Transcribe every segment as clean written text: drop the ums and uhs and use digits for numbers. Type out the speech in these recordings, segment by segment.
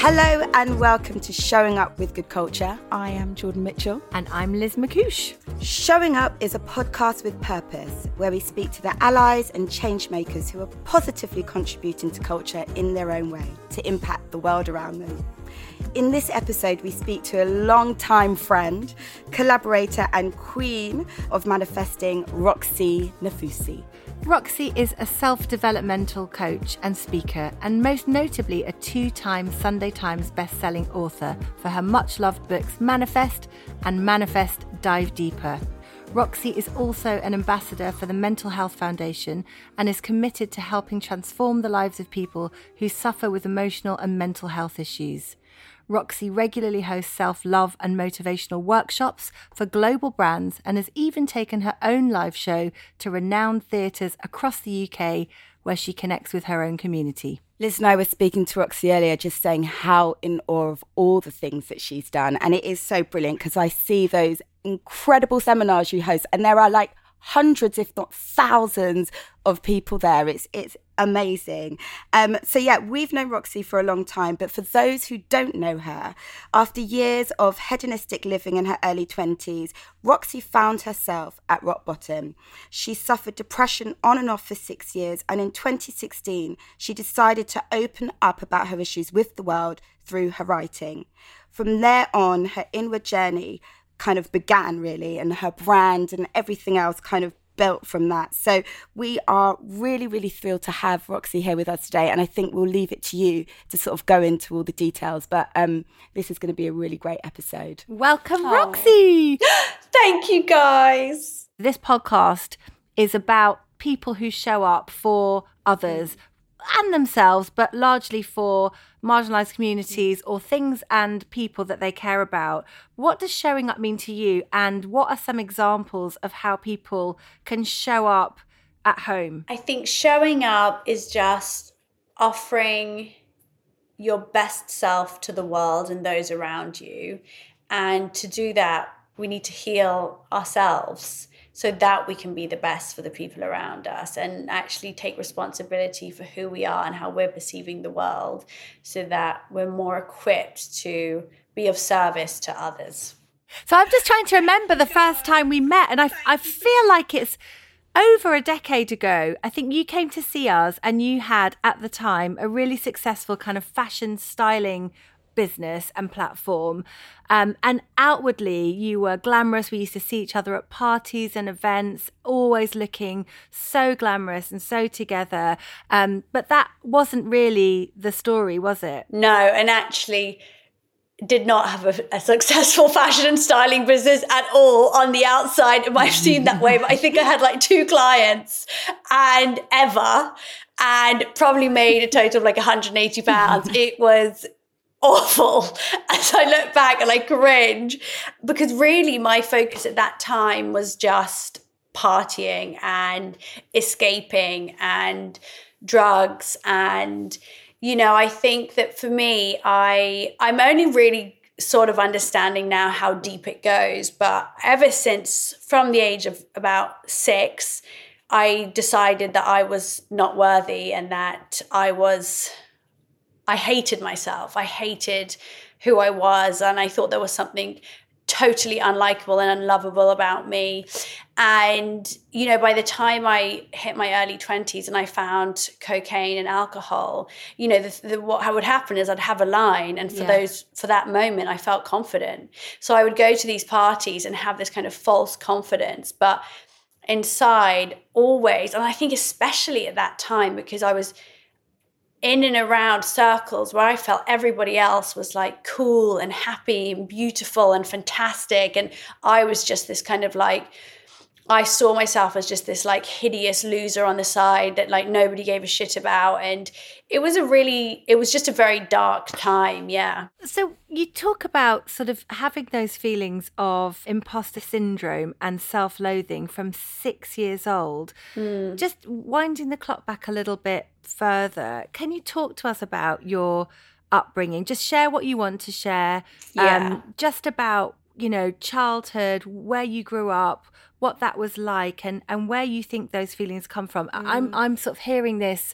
Hello and welcome to Showing Up with Good Culture. I am Jordan Mitchell. And I'm Liz McCouche. Showing Up is a podcast with purpose, where we speak to the allies and change makers who are positively contributing to culture in their own way to impact the world around them. In this episode, we speak to a long-time friend, collaborator and queen of manifesting, Roxy Nafousi. Roxy is a self-developmental coach and speaker, and most notably a 2-time Sunday Times best-selling author for her much-loved books Manifest and Manifest Dive Deeper. Roxy is also an ambassador for the Mental Health Foundation and is committed to helping transform the lives of people who suffer with emotional and mental health issues. Roxy regularly hosts self-love and motivational workshops for global brands and has even taken her own live show to renowned theatres across the UK, where she connects with her own community. Liz and I were speaking to Roxy earlier, just saying how in awe of all the things that she's done. And it is so brilliant because I see those incredible seminars you host, and there are like hundreds, if not thousands, of people there. It's amazing. So yeah, we've known Roxy for a long time, but for those who don't know her, after years of hedonistic living in her early 20s, Roxy found herself at rock bottom. She suffered depression on and off for 6 years, and in 2016, she decided to open up about her issues with the world through her writing. From there on, her inward journey kind of began, really, and her brand and everything else kind of built from that. So we are really, really thrilled to have Roxy here with us today, and I think we'll leave it to you to sort of go into all the details, but this is going to be a really great episode. Welcome, Roxy! Thank you, guys. This podcast is about people who show up for others and themselves, but largely for marginalised communities or things and people that they care about. What does showing up mean to you, and what are some examples of how people can show up at home? I think showing up is just offering your best self to the world and those around you. And to do that, we need to heal ourselves so that we can be the best for the people around us and actually take responsibility for who we are and how we're perceiving the world, so that we're more equipped to be of service to others. So I'm just trying to remember the first time we met, and I feel like it's over a decade ago. I think you came to see us, and you had at the time a really successful kind of fashion styling business and platform, and outwardly you were glamorous. We used to see each other at parties and events, always looking so glamorous and so together, but that wasn't really the story, was it? No, and actually did not have a successful fashion and styling business at all. On the outside, it might have seemed that way, but I think I had like 2 clients and probably made a total of like £180. It was awful. As I look back and I cringe, because really my focus at that time was just partying and escaping and drugs. And, you know, I think that for me, I'm only really sort of understanding now how deep it goes. But ever since, from the age of about 6, I decided that I was not worthy and that I hated myself. I hated who I was, and I thought there was something totally unlikable and unlovable about me. And, you know, by the time I hit my early 20s and I found cocaine and alcohol, you know, what would happen is I'd have a line, and for that moment, I felt confident. So I would go to these parties and have this kind of false confidence, but inside always, and I think especially at that time, because I was in and around circles where I felt everybody else was like cool and happy and beautiful and fantastic. And I was just this kind of like, I saw myself as just this like hideous loser on the side that like nobody gave a shit about. And it was just a very dark time. Yeah. So you talk about sort of having those feelings of imposter syndrome and self-loathing from 6 years old. Just winding the clock back a little bit further, can you talk to us about your upbringing? Just share what you want to share. Just about, you know, childhood, where you grew up, what that was like, and where you think those feelings come from. I'm sort of hearing this,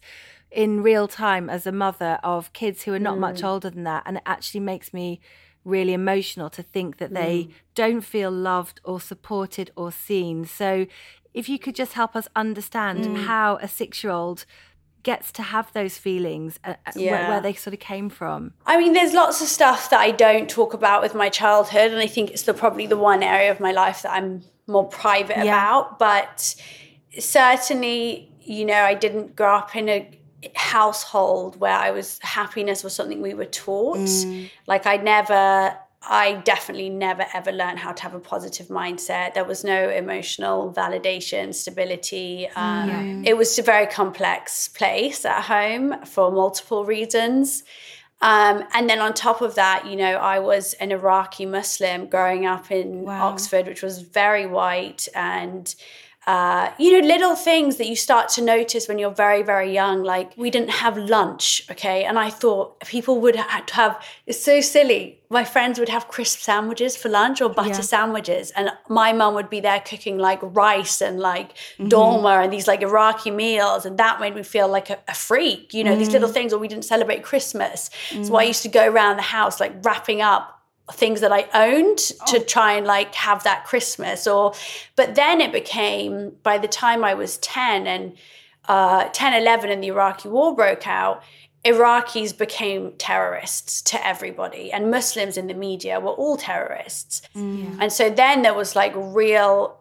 in real time as a mother of kids who are not much older than that. And it actually makes me really emotional to think that they don't feel loved or supported or seen. So if you could just help us understand how a 6-year-old gets to have those feelings, where they sort of came from. I mean, there's lots of stuff that I don't talk about with my childhood, and I think it's probably the one area of my life that I'm more private about. But certainly, you know, I didn't grow up in a household where happiness was something we were taught. Like I definitely never ever learned how to have a positive mindset. There was no emotional validation, stability. It was a very complex place at home for multiple reasons. And then on top of that, you know, I was an Iraqi Muslim growing up in Oxford, which was very white, and you know, little things that you start to notice when you're very, very young. Like, we didn't have lunch, okay? And I thought people would have, it's so silly. My friends would have crisp sandwiches for lunch or butter sandwiches. And my mum would be there cooking like rice and like dolma and these like Iraqi meals. And that made me feel like a freak, you know, these little things. Or we didn't celebrate Christmas. So I used to go around the house like wrapping up things that I owned to try and like have that Christmas. But then it became, by the time I was 10 and 11 and the Iraqi war broke out, Iraqis became terrorists to everybody, and Muslims in the media were all terrorists. And so then there was like really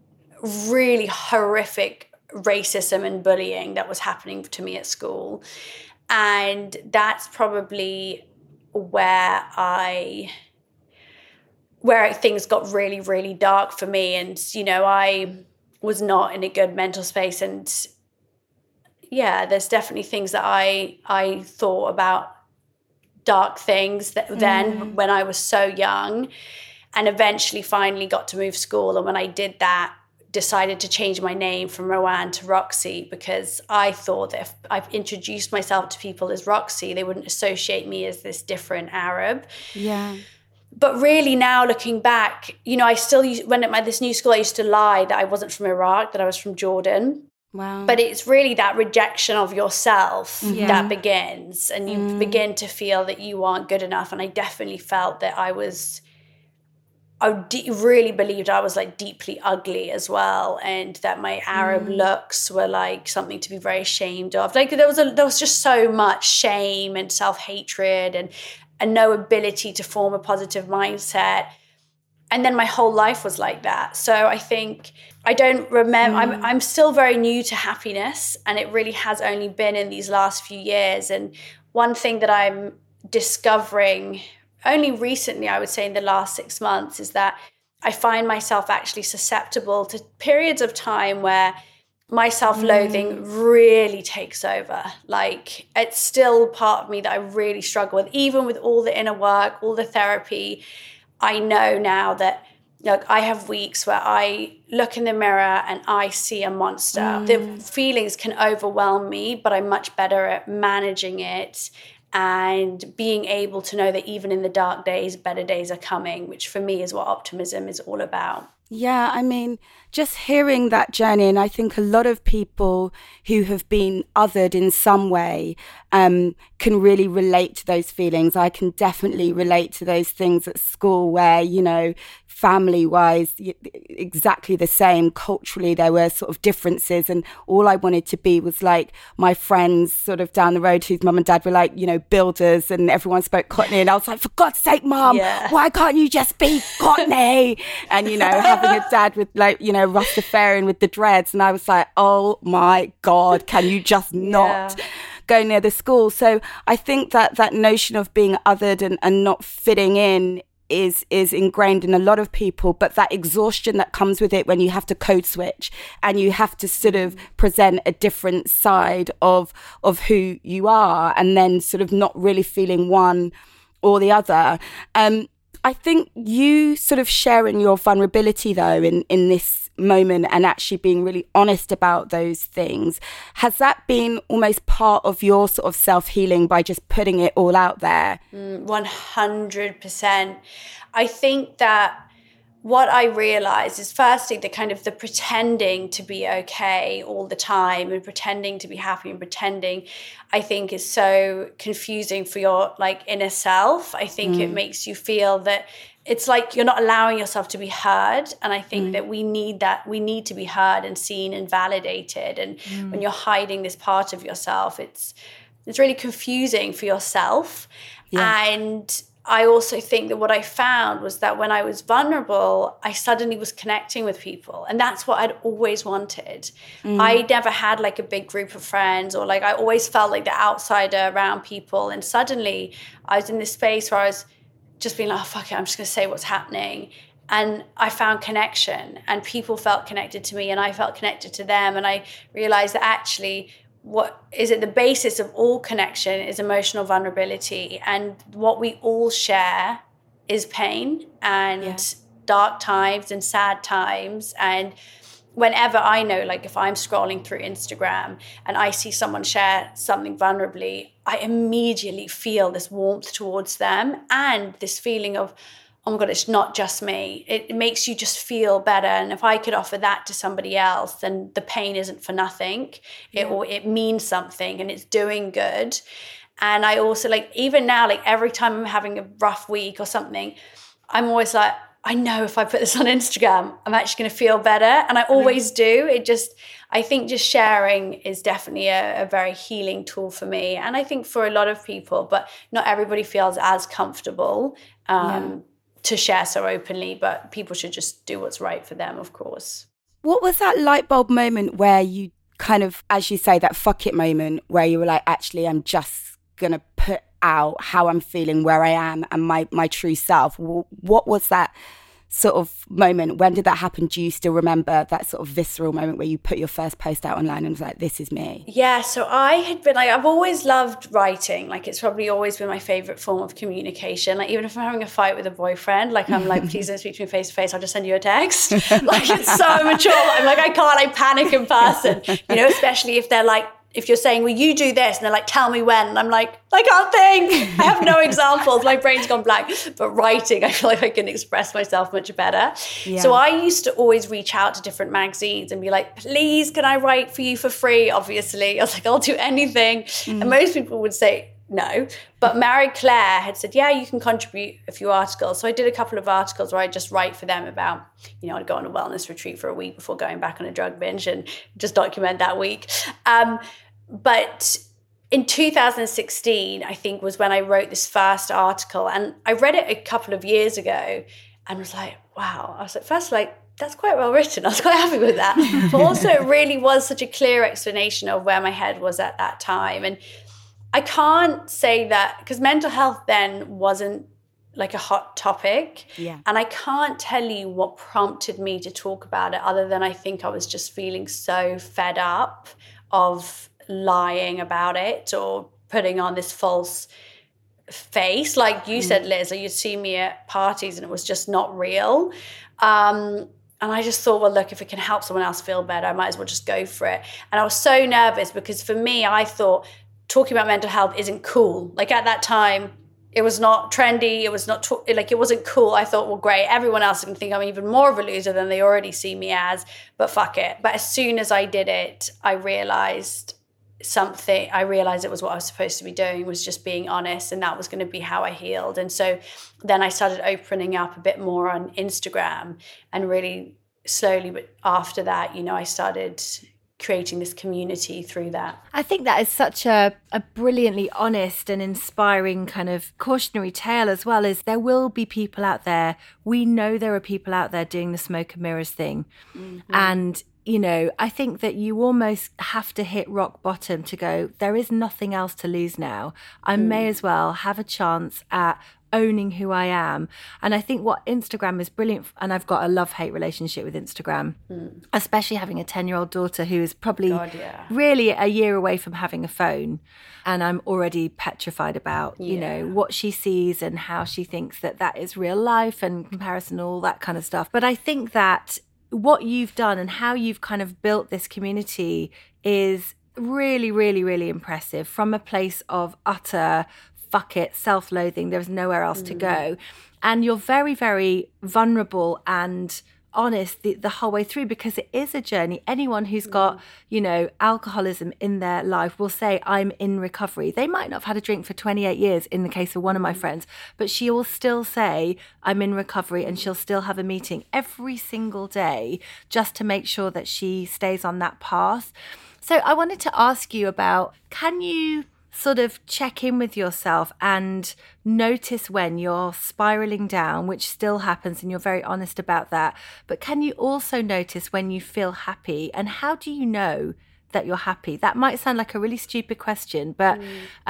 horrific racism and bullying that was happening to me at school. And that's probably where things got really, really dark for me. And, you know, I was not in a good mental space. And yeah, there's definitely things that I thought about, dark things that then when I was so young, and eventually finally got to move school. And when I did that, decided to change my name from Rowan to Roxy, because I thought that if I've introduced myself to people as Roxy, they wouldn't associate me as this different Arab. Yeah. But really now looking back, you know, I still when at this new school, I used to lie that I wasn't from Iraq, that I was from Jordan. Wow. But it's really that rejection of yourself that begins, and you begin to feel that you aren't good enough. And I definitely felt that I really believed I was like deeply ugly as well, and that my Arab looks were like something to be very ashamed of. Like there was just so much shame and self-hatred and no ability to form a positive mindset. And then my whole life was like that. So I think I don't remember, I'm still very new to happiness, and it really has only been in these last few years. And one thing that I'm discovering only recently, I would say in the last 6 months, is that I find myself actually susceptible to periods of time where my self-loathing really takes over. Like, it's still part of me that I really struggle with, even with all the inner work, all the therapy. I know now that, look, I have weeks where I look in the mirror and I see a monster. The feelings can overwhelm me, but I'm much better at managing it and being able to know that even in the dark days, better days are coming, which for me is what optimism is all about. Yeah, I mean, just hearing that journey, and I think a lot of people who have been othered in some way can really relate to those feelings. I can definitely relate to those things at school where, you know, family-wise, exactly the same. Culturally, there were sort of differences, and all I wanted to be was like my friends sort of down the road whose mum and dad were like, you know, builders, and everyone spoke Cockney, and I was like, for God's sake, Mum, why can't you just be Cockney? And, you know, having a dad with like, you know, Rastafarian with the dreads, and I was like, oh my God, can you just not go near the school? So I think that notion of being othered and not fitting in is ingrained in a lot of people, but that exhaustion that comes with it when you have to code switch and you have to sort of present a different side of who you are, and then sort of not really feeling one or the other. I think you sort of sharing your vulnerability though in this moment and actually being really honest about those things, has that been almost part of your sort of self-healing by just putting it all out there? 100%. I think that what I realized is, firstly, the pretending to be okay all the time and pretending to be happy and pretending, I think, is so confusing for your like inner self. I think it makes you feel that it's like you're not allowing yourself to be heard. And I think that we need to be heard and seen and validated. And when you're hiding this part of yourself, it's really confusing for yourself. Yeah. And I also think that what I found was that when I was vulnerable, I suddenly was connecting with people. And that's what I'd always wanted. I never had like a big group of friends, or like I always felt like the outsider around people. And suddenly I was in this space where I was just being like, oh, fuck it, I'm just going to say what's happening. And I found connection, and people felt connected to me and I felt connected to them. And I realized that actually what is at the basis of all connection is emotional vulnerability. And what we all share is pain and dark times and sad times. And whenever I know, like if I'm scrolling through Instagram and I see someone share something vulnerably, I immediately feel this warmth towards them and this feeling of, oh my God, it's not just me. It makes you just feel better. And if I could offer that to somebody else, then the pain isn't for nothing. It means something and it's doing good. And I also like, even now, like every time I'm having a rough week or something, I'm always like, I know if I put this on Instagram, I'm actually going to feel better. And I always do. I think just sharing is definitely a very healing tool for me. And I think for a lot of people, but not everybody feels as comfortable to share so openly, but people should just do what's right for them, of course. What was that light bulb moment where you kind of, as you say, that fuck it moment where you were like, actually, I'm just going to put out how I'm feeling, where I am, and my true self? What was that sort of moment? When did that happen? Do you still remember that sort of visceral moment where you put your first post out online and was like, this is me? Yeah, so I had been like, I've always loved writing. Like it's probably always been my favorite form of communication. Like even if I'm having a fight with a boyfriend, like I'm like, please don't speak to me face to face, I'll just send you a text. Like it's so mature. I'm like, I panic in person, especially if they're like, if you're saying, well, you do this, and they're like, tell me when. And I'm like, I can't think. I have no examples. My brain's gone blank. But writing, I feel like I can express myself much better. Yeah. So I used to always reach out to different magazines and be like, please, can I write for you for free? Obviously. I was like, I'll do anything. And most people would say no. But Marie Claire had said, yeah, you can contribute a few articles. So I did a couple of articles where I just write for them about, I'd go on a wellness retreat for a week before going back on a drug binge and just document that week. But in 2016, I think, was when I wrote this first article. And I read it a couple of years ago and was like, wow. I was like, first, like, that's quite well written. I was quite happy with that. But also it really was such a clear explanation of where my head was at that time. And I can't say that, because mental health then wasn't like a hot topic. Yeah. And I can't tell you what prompted me to talk about it, other than I think I was just feeling so fed up of lying about it or putting on this false face. Like you said, Liz, or you'd see me at parties and it was just not real. And I just thought, well, look, if it can help someone else feel better, I might as well just go for it. And I was so nervous because for me, I thought talking about mental health isn't cool. Like at that time, it was not trendy. It was not it wasn't cool. I thought, well, great. Everyone else can think I'm even more of a loser than they already see me as, but fuck it. But as soon as I did it, I realized it was what I was supposed to be doing, was just being honest, and that was going to be how I healed. And so then I started opening up a bit more on Instagram, and really slowly, but after that, I started creating this community through that. I think that is such a brilliantly honest and inspiring kind of cautionary tale as well. Is there will be people out there, we know there are people out there doing the smoke and mirrors thing. Mm-hmm. And I think that you almost have to hit rock bottom to go, there is nothing else to lose now. I may as well have a chance at owning who I am. And I think what Instagram is brilliant, and I've got a love-hate relationship with Instagram, especially having a 10-year-old daughter who is probably really a year away from having a phone. And I'm already petrified about, what she sees and how she thinks that is real life and comparison, all that kind of stuff. But I think that what you've done and how you've kind of built this community is really, really, really impressive, from a place of utter bucket, self-loathing, there's nowhere else to go. And you're very, very vulnerable and honest the whole way through, because it is a journey. Anyone who's got, you know, alcoholism in their life will say, I'm in recovery. They might not have had a drink for 28 years in the case of one of my friends, but she will still say, I'm in recovery, and she'll still have a meeting every single day just to make sure that she stays on that path. So I wanted to ask you about, can you sort of check in with yourself and notice when you're spiraling down, which still happens, and you're very honest about that. But can you also notice when you feel happy? And how do you know that you're happy? That might sound like a really stupid question, but,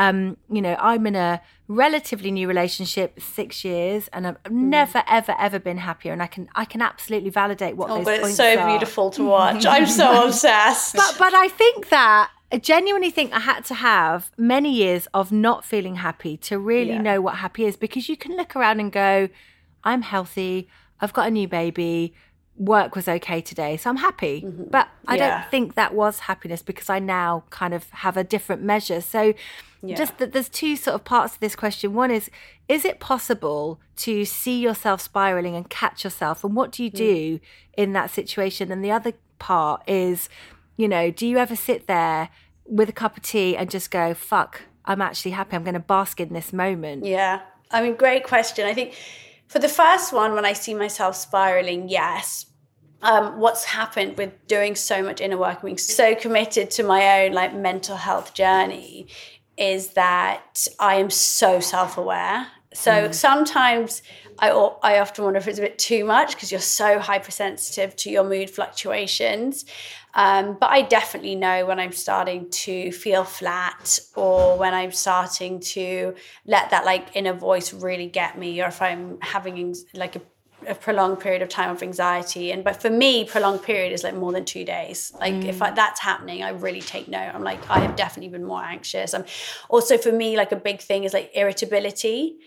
you know, I'm in a relatively new relationship, 6 years, and I've never, ever, ever been happier. And I can absolutely validate what those points are. But it's so beautiful to watch. I'm so obsessed. But I think that I genuinely think I had to have many years of not feeling happy to really know what happy is, because you can look around and go, I'm healthy, I've got a new baby, work was okay today, so I'm happy. But I don't think that was happiness, because I now kind of have a different measure. So just that there's two sort of parts to this question. One is it possible to see yourself spiraling and catch yourself? And what do you do in that situation? And the other part is, you know, do you ever sit there with a cup of tea and just go, fuck, I'm actually happy, I'm going to bask in this moment? Yeah. I mean, great question. I think for the first one, when I see myself spiraling, yes. What's happened with doing so much inner work, being so committed to my own like mental health journey, is that I am so self-aware. So sometimes I often wonder if it's a bit too much, because you're so hypersensitive to your mood fluctuations. But I definitely know when I'm starting to feel flat, or when I'm starting to let that like inner voice really get me, or if I'm having like a prolonged period of time of anxiety. But for me, prolonged period is like more than 2 days. Like if that's happening, I really take note. I'm like, I have definitely been more anxious. Also for me, like a big thing is like irritability.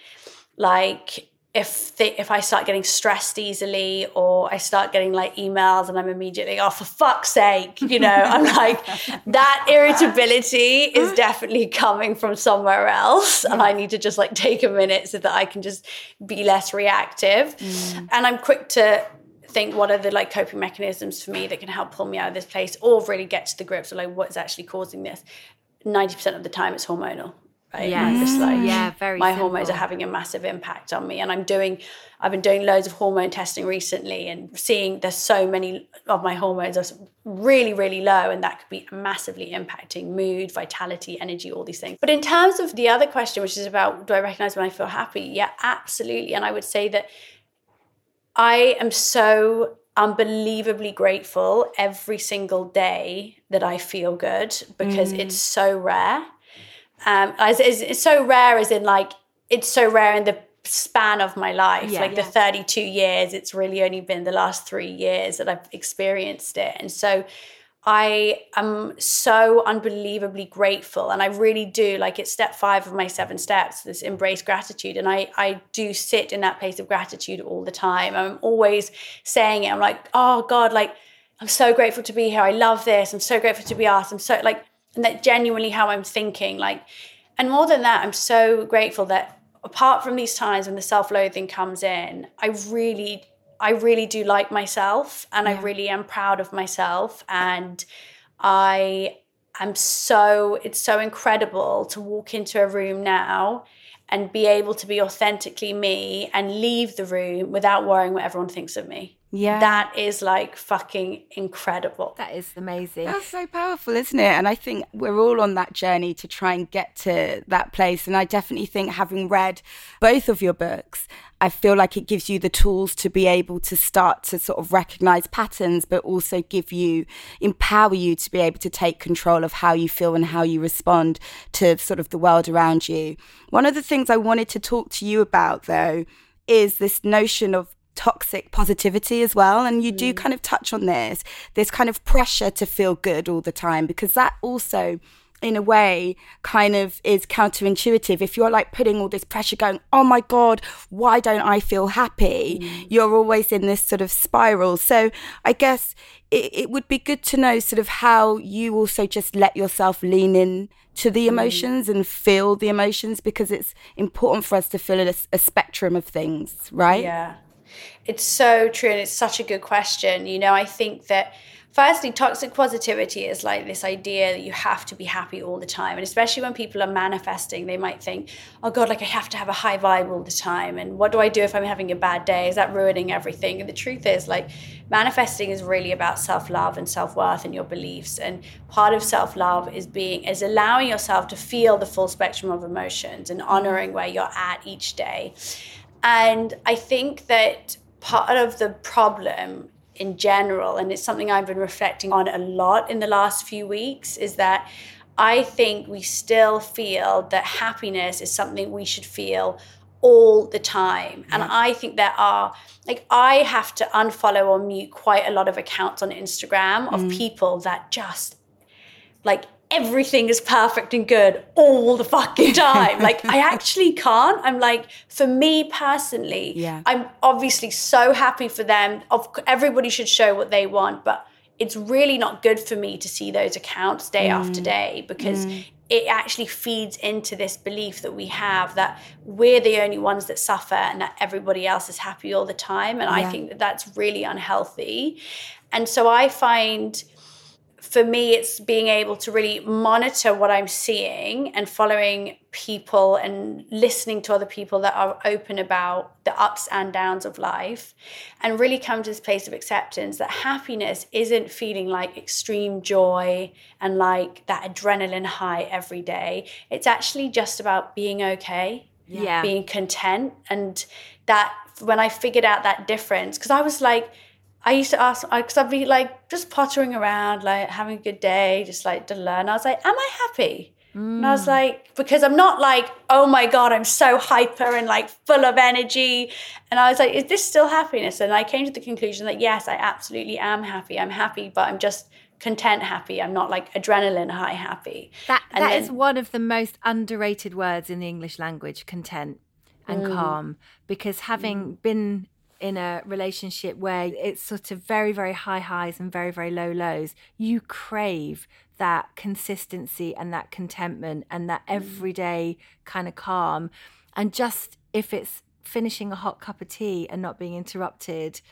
Like if I start getting stressed easily, or I start getting like emails and I'm immediately, oh, for fuck's sake, you know, I'm like, that irritability is definitely coming from somewhere else. And I need to just like take a minute so that I can just be less reactive. And I'm quick to think, what are the like coping mechanisms for me that can help pull me out of this place, or really get to the grips of like what is actually causing this. 90% of the time it's hormonal. Right? I'm just like, my hormones are having a massive impact on me. And I've been doing loads of hormone testing recently, and seeing there's so many of my hormones are really, really low, and that could be massively impacting mood, vitality, energy, all these things. But in terms of the other question, which is about, do I recognize when I feel happy? Yeah, absolutely. And I would say that I am so unbelievably grateful every single day that I feel good, because it's so rare. It's so rare as in like, it's so rare in the span of my life, the 32 years, it's really only been the last 3 years that I've experienced it. And so I am so unbelievably grateful, and I really do, like, it's step 5 of my 7 steps, this embrace gratitude. And I do sit in that place of gratitude all the time. I'm always saying it. I'm like, oh God, like, I'm so grateful to be here. I love this. I'm so grateful to be asked. I'm so like, and that's genuinely how I'm thinking. Like, and more than that, I'm so grateful that apart from these times when the self-loathing comes in, I really do like myself, and I really am proud of myself. And it's so incredible to walk into a room now and be able to be authentically me and leave the room without worrying what everyone thinks of me. Yeah. That is like fucking incredible. That is amazing. That's so powerful, isn't it? And I think we're all on that journey to try and get to that place. And I definitely think, having read both of your books, I feel like it gives you the tools to be able to start to sort of recognize patterns, but also empower you to be able to take control of how you feel and how you respond to sort of the world around you. One of the things I wanted to talk to you about, though, is this notion of toxic positivity as well. And you do kind of touch on this kind of pressure to feel good all the time, because that also, in a way kind of is counterintuitive. If you're like putting all this pressure going, oh my God, why don't I feel happy? You're always in this sort of spiral. So I guess it would be good to know sort of how you also just let yourself lean in to the emotions and feel the emotions, because it's important for us to feel a spectrum of things, right? Yeah, it's so true. And it's such a good question. You know, I think that firstly, toxic positivity is like this idea that you have to be happy all the time. And especially when people are manifesting, they might think, oh God, like I have to have a high vibe all the time. And what do I do if I'm having a bad day? Is that ruining everything? And the truth is, like, manifesting is really about self-love and self-worth and your beliefs. And part of self-love is allowing yourself to feel the full spectrum of emotions and honoring where you're at each day. And I think that part of the problem in general, and it's something I've been reflecting on a lot in the last few weeks, is that I think we still feel that happiness is something we should feel all the time. And I think there are, like, I have to unfollow or mute quite a lot of accounts on Instagram of people that just, like, everything is perfect and good all the fucking time. Like, I actually can't. I'm like, for me personally, I'm obviously so happy for them. Everybody should show what they want, but it's really not good for me to see those accounts day after day, because it actually feeds into this belief that we have that we're the only ones that suffer and that everybody else is happy all the time. And I think that that's really unhealthy. And so I find, for me, it's being able to really monitor what I'm seeing and following people and listening to other people that are open about the ups and downs of life, and really come to this place of acceptance that happiness isn't feeling like extreme joy and like that adrenaline high every day. It's actually just about being okay, being content. And that, when I figured out that difference, because I was like, I used to ask, because I'd be like just pottering around, like having a good day, just like to learn. I was like, am I happy? And I was like, because I'm not like, oh my God, I'm so hyper and like full of energy. And I was like, is this still happiness? And I came to the conclusion that yes, I absolutely am happy. I'm happy, but I'm just content happy. I'm not like adrenaline high happy. That is one of the most underrated words in the English language, content and calm, because having been in a relationship where it's sort of very, very high highs and very, very low lows, you crave that consistency and that contentment and that everyday kind of calm. And just if it's finishing a hot cup of tea and not being interrupted,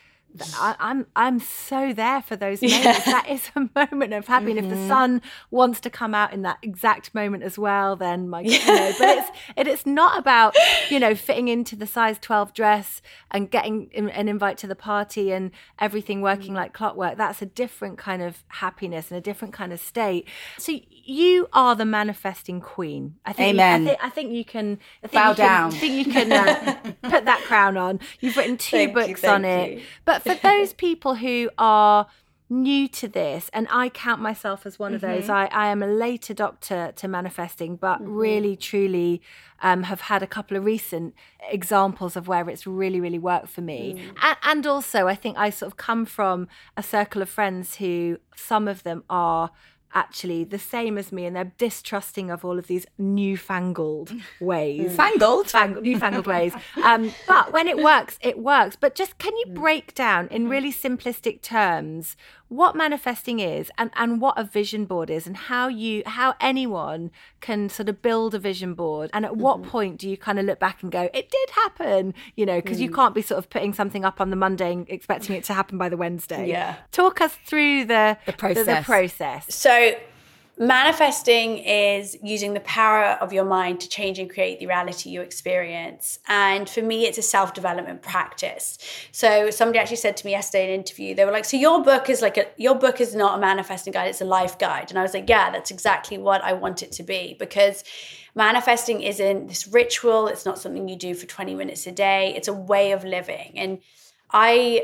I'm so there for those moments. That is a moment of happiness. If the sun wants to come out in that exact moment as well, then but it's not about, fitting into the size 12 dress and getting an invite to the party and everything working like clockwork. That's a different kind of happiness and a different kind of state. So you are the manifesting queen. I think. Amen. I think you can bow down. I think you can put that crown on. You've written 2 books on it, but for those people who are new to this, and I count myself as one of those, I am a late adopter to manifesting, but really, truly have had a couple of recent examples of where it's really, really worked for me. And also, I think I sort of come from a circle of friends who, some of them are actually the same as me, and they're distrusting of all of these newfangled ways. Newfangled ways. But when it works, it works. But just, can you break down in really simplistic terms what manifesting is and what a vision board is, and how anyone can sort of build a vision board, and at what point do you kind of look back and go, it did happen, because you can't be sort of putting something up on the Monday expecting it to happen by the Wednesday. Yeah. Talk us through the process. The process. So manifesting is using the power of your mind to change and create the reality you experience. And for me, it's a self-development practice. So somebody actually said to me yesterday in an interview, they were like, so your book is not a manifesting guide, it's a life guide. And I was like, yeah, that's exactly what I want it to be, because manifesting isn't this ritual. It's not something you do for 20 minutes a day. It's a way of living. And I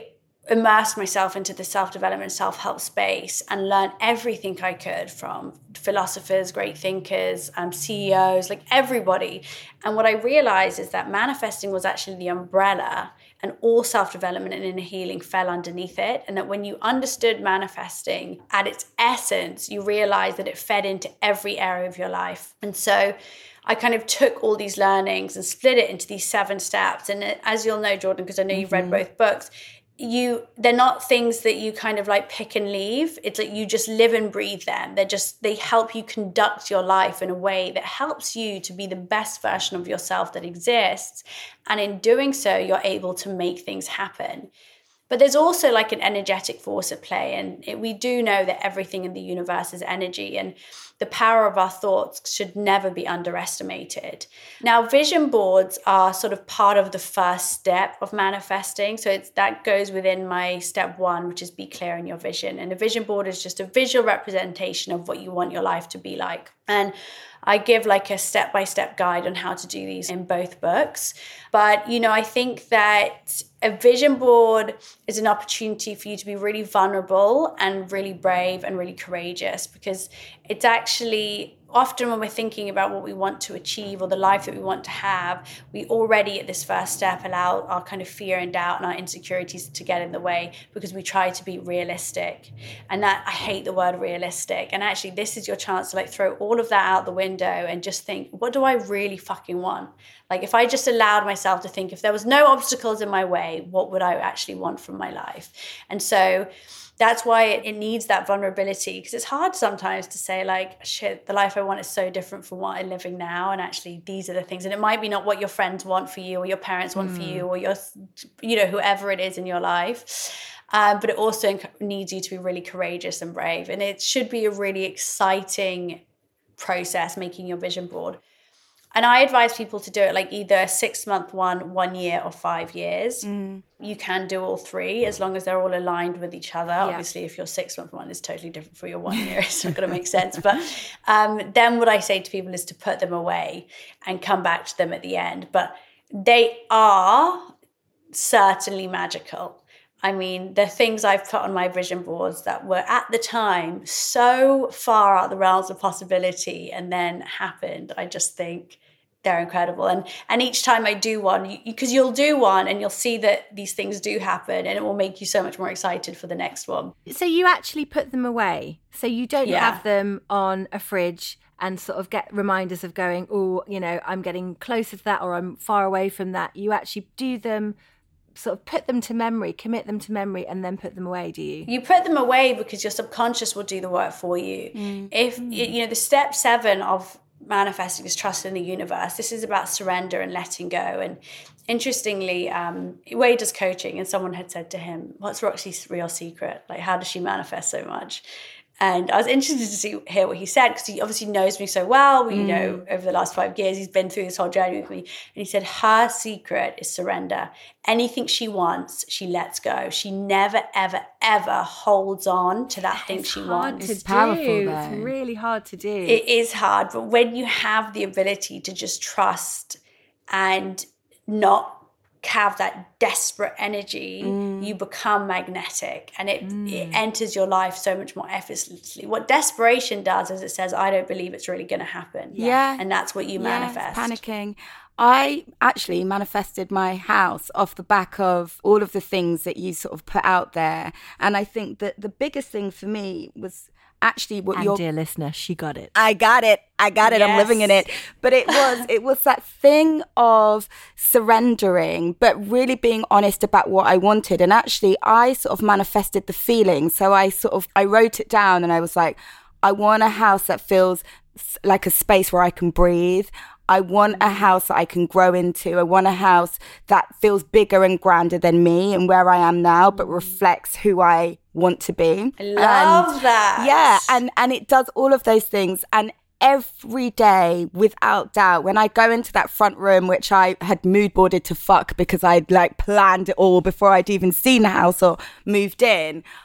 immersed myself into the self-development, self-help space and learned everything I could from philosophers, great thinkers, CEOs, like everybody. And what I realized is that manifesting was actually the umbrella, and all self-development and inner healing fell underneath it. And that when you understood manifesting at its essence, you realize that it fed into every area of your life. And so I kind of took all these learnings and split it into these 7 steps. And as you'll know, Jordan, because I know you've read both books, they're not things that you kind of like pick and leave. It's like you just live and breathe them. They help you conduct your life in a way that helps you to be the best version of yourself that exists. And in doing so, you're able to make things happen. But there's also like an energetic force at play. And we do know that everything in the universe is energy, and the power of our thoughts should never be underestimated. Now, vision boards are sort of part of the first step of manifesting. So that goes within my step 1, which is be clear in your vision. And a vision board is just a visual representation of what you want your life to be like. And I give like a step-by-step guide on how to do these in both books. But, I think that a vision board is an opportunity for you to be really vulnerable and really brave and really courageous, because it's actually often when we're thinking about what we want to achieve or the life that we want to have, we already at this first step allow our kind of fear and doubt and our insecurities to get in the way, because we try to be realistic. And that, I hate the word realistic. And actually, this is your chance to like throw all of that out the window and just think, what do I really fucking want? Like, if I just allowed myself to think, if there was no obstacles in my way, what would I actually want from my life? And so that's why it needs that vulnerability, because it's hard sometimes to say like, shit, the life I want is so different from what I'm living now. And actually, these are the things. And it might be not what your friends want for you or your parents want for you or your, whoever it is in your life. But it also needs you to be really courageous and brave. And it should be a really exciting process, making your vision board. And I advise people to do it like either a 6-month one, 1 year, or 5 years. You can do all 3 as long as they're all aligned with each other. Yeah. Obviously, if your 6-month one is totally different for your 1 year, it's not going to make sense. But then what I say to people is to put them away and come back to them at the end. But they are certainly magical. I mean, the things I've put on my vision boards that were at the time so far out the realms of possibility and then happened, I just think they're incredible. And each time I do one, because you'll do one and you'll see that these things do happen, and it will make you so much more excited for the next one. So you actually put them away. So you don't have them on a fridge and sort of get reminders of going, I'm getting closer to that, or I'm far away from that. You actually do them, sort of put them to memory, commit them to memory, and then put them away, do you? You put them away because your subconscious will do the work for you. The step 7 of manifesting is trust in the universe. This is about surrender and letting go. And interestingly, Wade does coaching, and someone had said to him, what's Roxy's real secret? Like, how does she manifest so much? And I was interested to hear what he said, because he obviously knows me so well. We know over the last 5 years, he's been through this whole journey with me. And he said her secret is surrender. Anything she wants, she lets go. She never, ever, ever holds on to that thing she wants. It's powerful, though. It's really hard to do. It is hard. But when you have the ability to just trust and not have that desperate energy, you become magnetic, and it enters your life so much more effortlessly. What desperation does is it says, I don't believe it's really going to happen. Yeah. And that's what you manifest. Panicking. I actually manifested my house off the back of all of the things that you sort of put out there. And I think that the biggest thing for me was actually what and dear listener, she got it. I got it. Yes. I'm living in it. But it was that thing of surrendering, but really being honest about what I wanted. And actually, I sort of manifested the feeling. So I wrote it down, and I was like, I want a house that feels like a space where I can breathe. I want a house that I can grow into. I want a house that feels bigger and grander than me and where I am now, but reflects who I want to be. I love that. Yeah, and it does all of those things. And every day, without doubt, when I go into that front room, which I had mood boarded to fuck because I'd like planned it all before I'd even seen the house or moved in,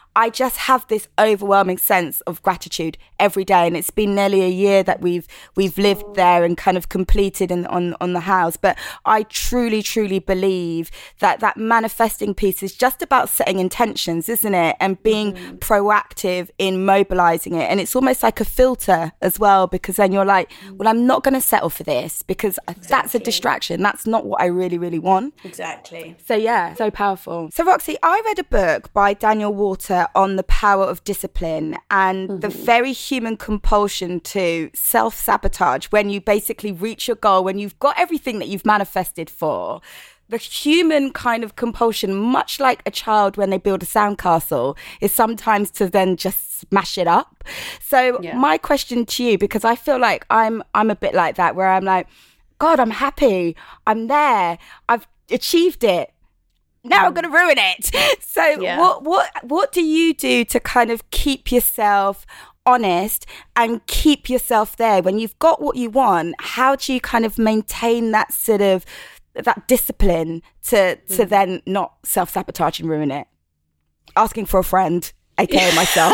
I just have this overwhelming sense of gratitude every day. And it's been nearly a year that we've lived there and kind of completed on the house. But I truly, truly believe that manifesting piece is just about setting intentions, isn't it? And being proactive in mobilizing it. And it's almost like a filter as well, because then you're like, well, I'm not going to settle for this because that's a distraction. That's not what I really, really want. Exactly. So yeah, so powerful. So Roxy, I read a book by Daniel Walter on the power of discipline and the very human compulsion to self-sabotage when you basically reach your goal, when you've got everything that you've manifested for. The human kind of compulsion, much like a child when they build a sandcastle, is sometimes to then just smash it up. So my question to you, because I feel like I'm a bit like that, where I'm like, God, I'm happy. I'm there. I've achieved it. Now I'm going to ruin it. So what do you do to kind of keep yourself honest and keep yourself there when you've got what you want? How do you kind of maintain that sort of that discipline to then not self-sabotage and ruin it? Asking for a friend, aka myself.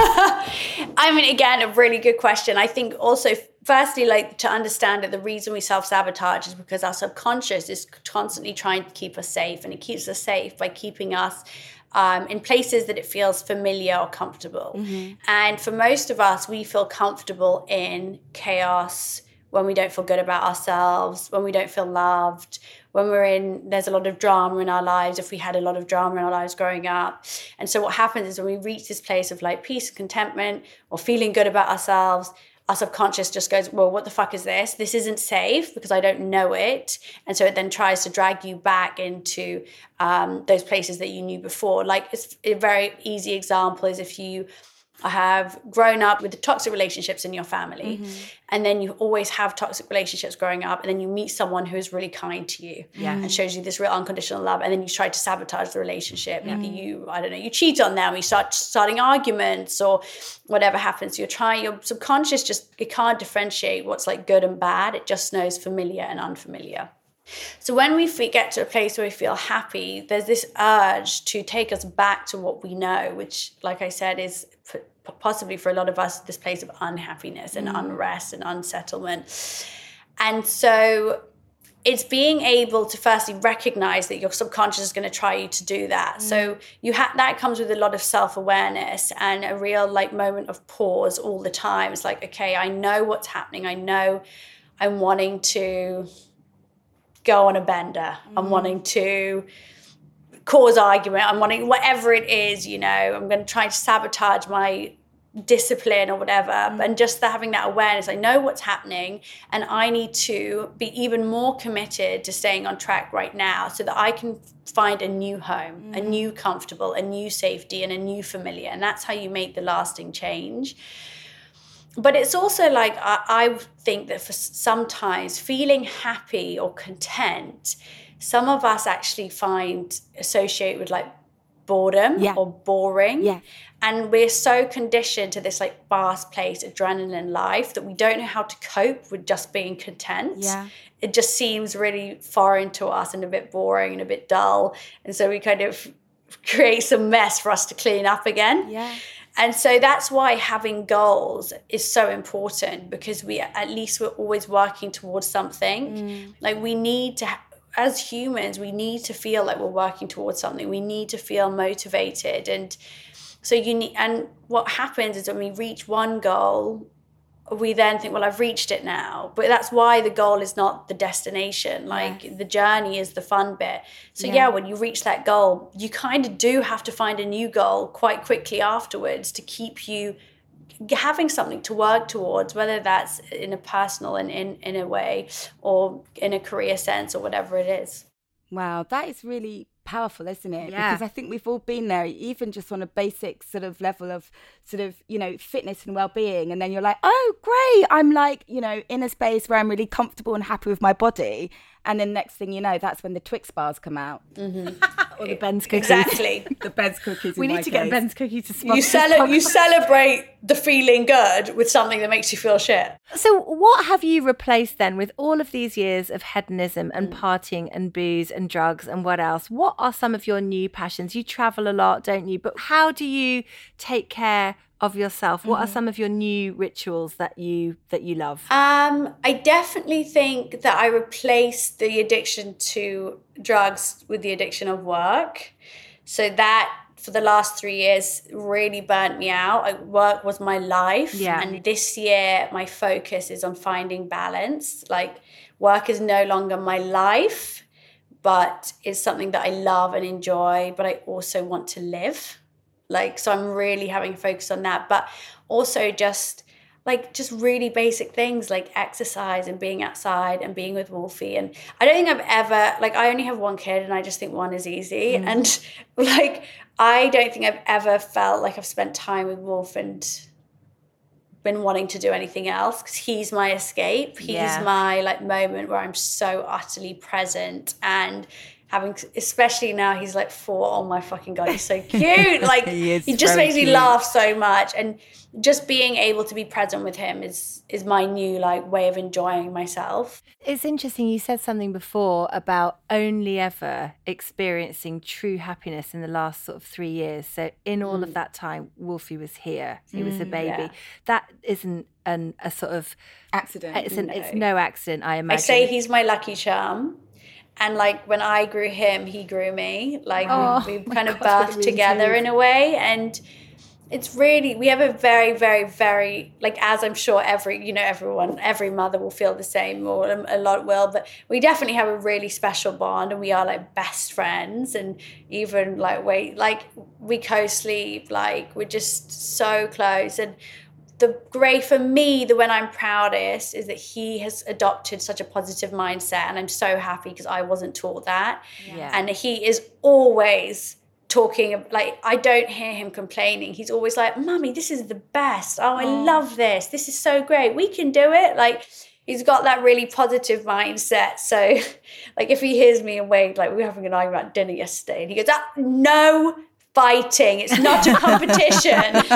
I mean, again, a really good question. I think also, firstly, like to understand that the reason we self-sabotage is because our subconscious is constantly trying to keep us safe, and it keeps us safe by keeping us in places that it feels familiar or comfortable. And for most of us, we feel comfortable in chaos, when we don't feel good about ourselves, when we don't feel loved, when there's a lot of drama in our lives, if we had a lot of drama in our lives growing up. And so what happens is when we reach this place of like peace, contentment, or feeling good about ourselves, our subconscious just goes, well, what the fuck is this? This isn't safe because I don't know it. And so it then tries to drag you back into those places that you knew before. Like it's a very easy example is if you have grown up with the toxic relationships in your family, and then you always have toxic relationships growing up, and then you meet someone who is really kind to you and shows you this real unconditional love, and then you try to sabotage the relationship. You cheat on them, you starting arguments or whatever happens. Your subconscious it can't differentiate what's like good and bad. It just knows familiar and unfamiliar. So when we get to a place where we feel happy, there's this urge to take us back to what we know, which, like I said, is possibly for a lot of us this place of unhappiness and unrest and unsettlement. And so it's being able to firstly recognize that your subconscious is going to try you to do that. So that comes with a lot of self-awareness and a real like moment of pause all the time. It's like, okay, I know what's happening. I know I'm wanting to go on a bender. I'm wanting to cause argument. I'm wanting whatever it is, I'm going to try to sabotage my discipline or whatever. And just having that awareness, I know what's happening and I need to be even more committed to staying on track right now so that I can find a new home, a new comfortable, a new safety and a new familiar. And that's how you make the lasting change. But it's also like, I think that for sometimes feeling happy or content, some of us actually find associated with like boredom or boring. Yeah. And we're so conditioned to this like fast-paced adrenaline life that we don't know how to cope with just being content. Yeah. It just seems really foreign to us and a bit boring and a bit dull. And so we kind of create some mess for us to clean up again. Yeah. And so that's why having goals is so important, because we're always working towards something. Like we need to, as humans, we need to feel like we're working towards something. We need to feel motivated. And so and what happens is when we reach one goal, we then think, well, I've reached it now. But that's why the goal is not the destination. Like the journey is the fun bit. So when you reach that goal, you kind of do have to find a new goal quite quickly afterwards to keep you having something to work towards, whether that's in a personal and in a way or in a career sense or whatever it is. Wow, that is really powerful, isn't it? Yeah. Because I think we've all been there, even just on a basic sort of level of sort of, fitness and well-being. And then you're like, oh, great. I'm like, in a space where I'm really comfortable and happy with my body. And then next thing you know, that's when the Twix bars come out. Or the Ben's cookies. Exactly. The Ben's cookies. We need to get Ben's cookies to sponsor. You celebrate the feeling good with something that makes you feel shit. So what have you replaced then with all of these years of hedonism and partying and booze and drugs and what else? What are some of your new passions? You travel a lot, don't you? But how do you take care of yourself? What are some of your new rituals that you love? I definitely think that I replaced the addiction to drugs with the addiction of work. So that for the last 3 years really burnt me out. Work was my life. Yeah. And this year my focus is on finding balance. Like work is no longer my life, but it's something that I love and enjoy, but I also want to live. Like, so I'm really having a focus on that, but also just really basic things like exercise and being outside and being with Wolfie. And I don't think I've ever, like, I only have one kid and I just think one is easy. And like, I don't think I've ever felt like I've spent time with Wolf and been wanting to do anything else, because he's my escape. He's my like moment where I'm so utterly present, and having, especially now he's like 4. Oh my fucking God, he's so cute. Like he just makes me laugh so much. And just being able to be present with him is my new like way of enjoying myself. It's interesting. You said something before about only ever experiencing true happiness in the last sort of 3 years. So in all of that time, Wolfie was here. He was a baby. Yeah. That isn't a sort of accident. It's no accident, I imagine. I say he's my lucky charm. And like when I grew him, he grew me. Like we kind of birthed together in a way. And it's really, we have a very, very, very, like, as I'm sure every mother will feel the same, or a lot will, but we definitely have a really special bond, and we are like best friends. And even like we co-sleep, like we're just so close. And the great for me, when I'm proudest is that he has adopted such a positive mindset, and I'm so happy because I wasn't taught that. Yeah. And he is always talking, like, I don't hear him complaining. He's always like, Mummy, this is the best. Oh, I love this. This is so great. We can do it. Like, he's got that really positive mindset. So, like, if he hears me and Wade, like, we were having an argument about dinner yesterday, and he goes, no fighting. It's not a competition.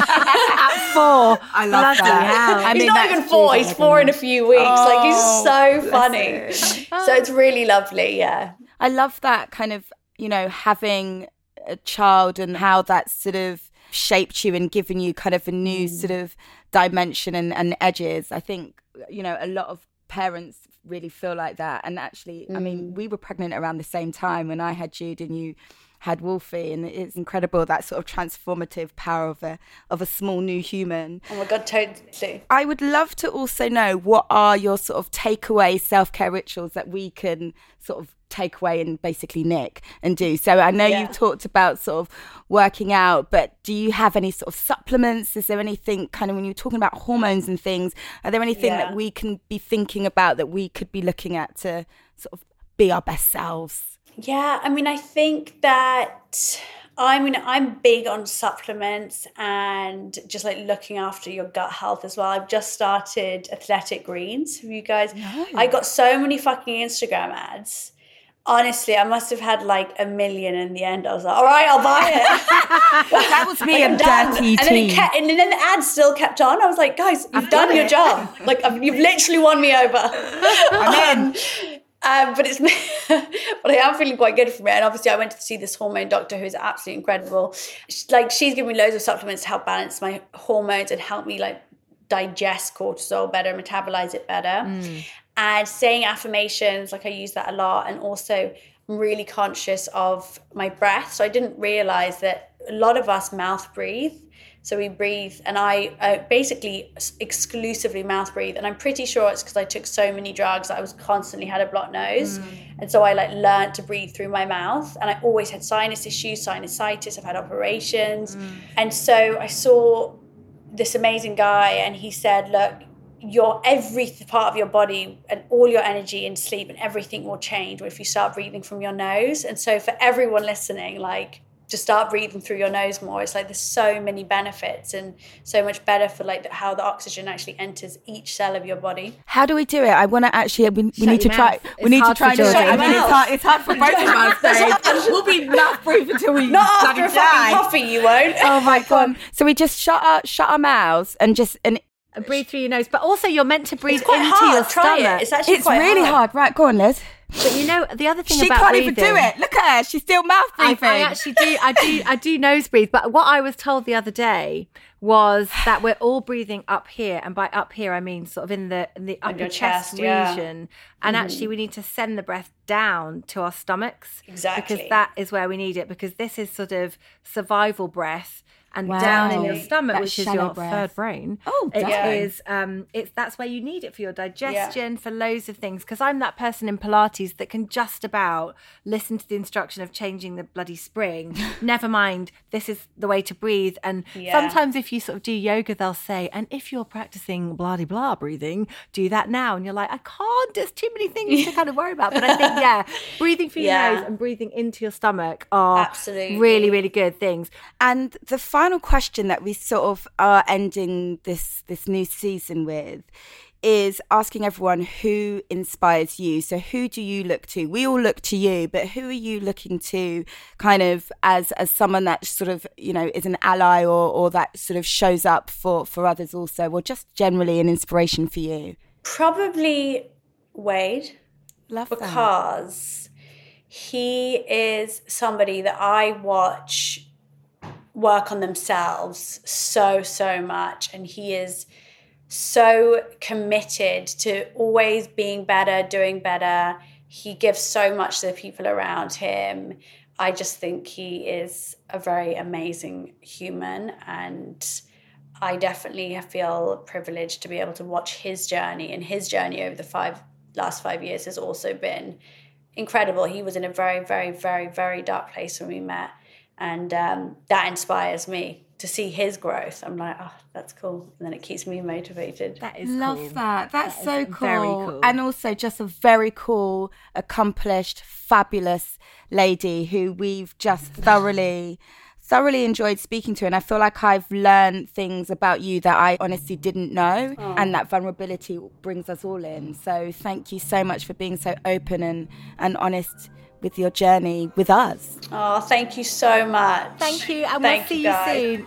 At 4. I love that. He's not even 4. He's 4 in a few weeks. Like, he's so funny. So it's really lovely. Yeah. I love that kind of, having a child and how that sort of shaped you and given you kind of a new sort of dimension and edges. I think, a lot of parents really feel like that. And actually, I mean, we were pregnant around the same time when I had Jude and you had Wolfie, and it's incredible, that sort of transformative power of a small new human. Oh my God, totally. I would love to also know, what are your sort of takeaway self-care rituals that we can sort of take away and basically nick and do? So I know you've talked about sort of working out, but do you have any sort of supplements? Is there anything kind of, when you're talking about hormones and things, are there anything that we can be thinking about that we could be looking at to sort of be our best selves? Yeah, I mean, I think that I'm big on supplements and just like looking after your gut health as well. I've just started Athletic Greens. Have you guys? No. I got so many fucking Instagram ads. Honestly, I must have had like 1 million in the end. I was like, all right, I'll buy it. That was me and dirty tea. And then the ads still kept on. I was like, guys, you've done your job. Like, you've literally won me over. I'm in. But I am feeling quite good from it. And obviously I went to see this hormone doctor who's absolutely incredible. She's given me loads of supplements to help balance my hormones and help me like digest cortisol better, metabolize it better. And saying affirmations, like I use that a lot. And also I'm really conscious of my breath. So I didn't realize that a lot of us mouth breathe. So we breathe, and I basically exclusively mouth breathe. And I'm pretty sure it's because I took so many drugs that I was constantly had a blocked nose. And so I like learned to breathe through my mouth. And I always had sinus issues, sinusitis, I've had operations. And so I saw this amazing guy, and he said, look, every part of your body and all your energy and sleep and everything will change if you start breathing from your nose. And so for everyone listening, like, just start breathing through your nose more. It's like there's so many benefits and so much better for like how the oxygen actually enters each cell of your body. How do we do it? I want to actually, we need to try. We need to try and do it. I mean, it's hard for both of us. So we'll be mouth breathing until we not after a fucking coffee, you won't. Oh my God. So we just shut our mouths and breathe through your nose. But also you're meant to breathe into hard. your stomach. It. It's actually it's really hard. Right, go on, Liz. But you know, the other thing she about can't breathing, even do it. Look at her. She's still mouth breathing. I actually do. I do nose breathe. But what I was told the other day was that we're all breathing up here, and by up here I mean sort of in the upper chest region. And actually, we need to send the breath down to our stomachs, exactly, because that is where we need it. Because this is sort of survival breath. And down in your stomach, which is your third brain. Oh, that's where you need it for your digestion, for loads of things. Because I'm that person in Pilates that can just about listen to the instruction of changing the bloody spring. Never mind, this is the way to breathe. And sometimes if you sort of do yoga, they'll say, and if you're practicing blah-de-blah breathing, do that now. And you're like, I can't, there's too many things to kind of worry about. But I think, breathing through your nose and breathing into your stomach are absolutely really, really good things. And the final question that we sort of are ending this new season with is asking everyone who inspires you. So who do you look to? We all look to you, but who are you looking to kind of as someone that sort of, you know, is an ally or that sort of shows up for others also, or just generally an inspiration for you? Probably Wade. Love that. Because he is somebody that I watch work on themselves so much, and he is so committed to always being better, doing better. He gives so much to the people around him. I just think he is a very amazing human, and I definitely feel privileged to be able to watch his journey, and his journey over the last 5 years has also been incredible. He was in a very, very, very, very dark place when we met. And that inspires me to see his growth. I'm like, oh, that's cool. And then it keeps me motivated. That is Love cool. that. That's so cool. Very cool. And also just a very cool, accomplished, fabulous lady who we've just thoroughly enjoyed speaking to. And I feel like I've learned things about you that I honestly didn't know. And that vulnerability brings us all in. So thank you so much for being so open and honest with your journey with us. Oh, thank you so much. Thank you, and we'll see you soon.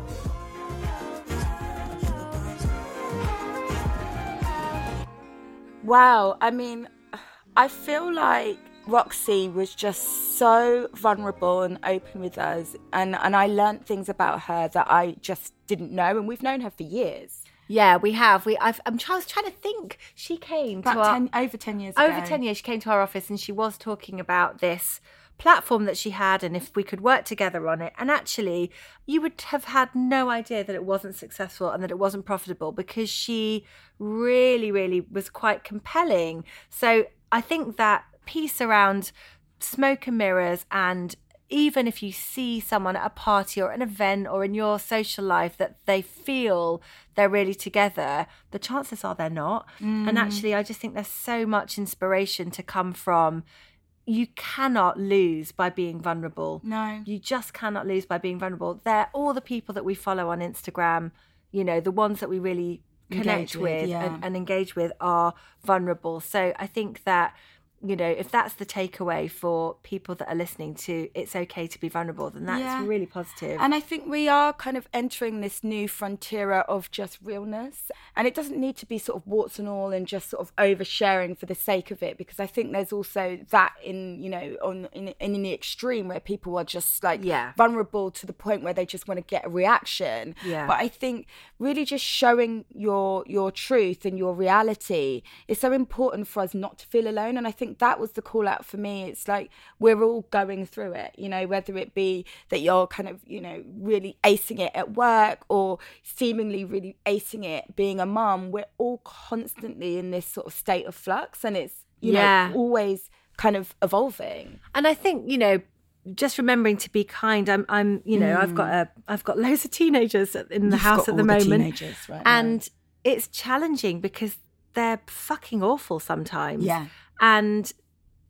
Wow, I mean, I feel like Roxy was just so vulnerable and open with us, and I learned things about her that I just didn't know, and we've known her for years. Yeah, we have. I was trying to think. She came over 10 years ago. Over 10 years, she came to our office and she was talking about this platform that she had and if we could work together on it. And actually, you would have had no idea that it wasn't successful and that it wasn't profitable because she really, really was quite compelling. So I think that piece around smoke and mirrors, and even if you see someone at a party or an event or in your social life that they feel they're really together, the chances are they're not. And actually, I just think there's so much inspiration to come from. You cannot lose by being vulnerable. No. You just cannot lose by being vulnerable. They're all the people that we follow on Instagram, you know, the ones that we really connect with and engage with are vulnerable. So I think that, you know, if that's the takeaway for people that are listening to it's okay to be vulnerable, then that's really positive. And I think we are kind of entering this new frontier of just realness. And it doesn't need to be sort of warts and all and just sort of oversharing for the sake of it, because I think there's also that in, you know, in the extreme where people are just like vulnerable to the point where they just want to get a reaction. Yeah. But I think really just showing your truth and your reality is so important for us not to feel alone. And I think that was the call out for me. It's like we're all going through it, you know, whether it be that you're kind of, you know, really acing it at work or seemingly really acing it being a mum. We're all constantly in this sort of state of flux, and it's, you know, always kind of evolving. And I think, you know, just remembering to be kind. I'm you know, I've got loads of teenagers in the house at the moment, teenagers right and now. It's challenging because they're fucking awful sometimes. Yeah. And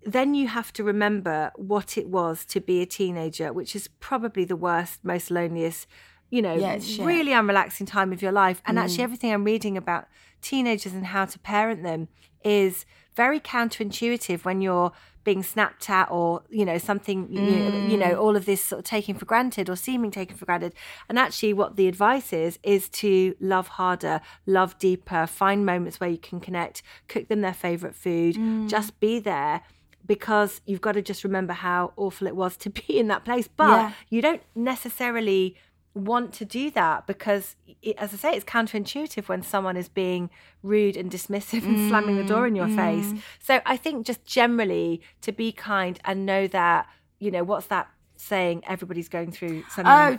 then you have to remember what it was to be a teenager, which is probably the worst, most loneliest, really unrelaxing time of your life. And actually everything I'm reading about teenagers and how to parent them is very counterintuitive when you're being snapped at or, something, all of this sort of taken for granted or seeming taken for granted. And actually what the advice is to love harder, love deeper, find moments where you can connect, cook them their favourite food, just be there. Because you've got to just remember how awful it was to be in that place. But you don't necessarily want to do that because, as I say, it's counterintuitive when someone is being rude and dismissive and slamming the door in your face. So I think just generally to be kind and know that, what's that saying? Everybody's going through something. Oh,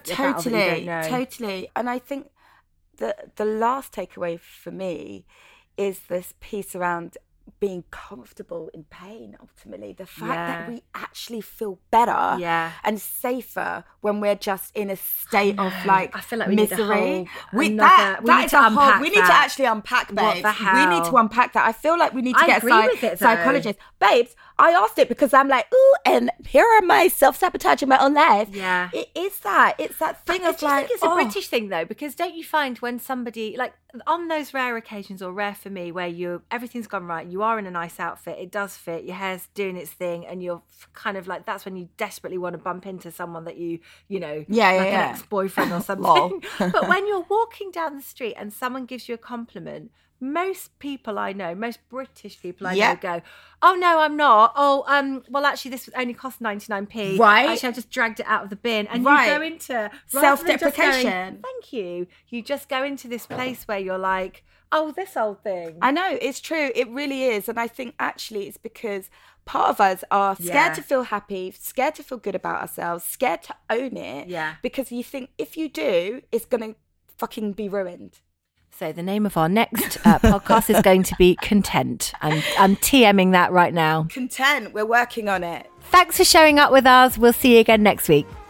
totally. And I think the last takeaway for me is this piece around being comfortable in pain. Ultimately, the fact that we actually feel better and safer when we're just in a state of I feel like misery. We need to actually unpack, babes. We need to unpack that. I feel like we need to get a psychologist. Babes, I asked it because I'm like, ooh, and here am I self-sabotaging my own life. Yeah. It is that. It's that thing of like... I think it's a British thing though, because don't you find when somebody, like on those rare occasions, or rare for me, where everything's gone right, you are in a nice outfit, it does fit, your hair's doing its thing, and you're kind of like, that's when you desperately want to bump into someone that an ex-boyfriend or something. But when you're walking down the street and someone gives you a compliment, most people I know, most British people I know go, oh no, I'm not. Oh, well actually this only cost 99p. Right. Actually I just dragged it out of the bin. And you go into self-deprecation. Thank you. You just go into this place where you're like, oh, this old thing. I know, it's true. It really is. And I think actually it's because part of us are scared to feel happy, scared to feel good about ourselves, scared to own it. Yeah. Because you think if you do, it's going to fucking be ruined. So the name of our next podcast is going to be Content. And I'm TMing that right now. Content. We're working on it. Thanks for showing up with us. We'll see you again next week.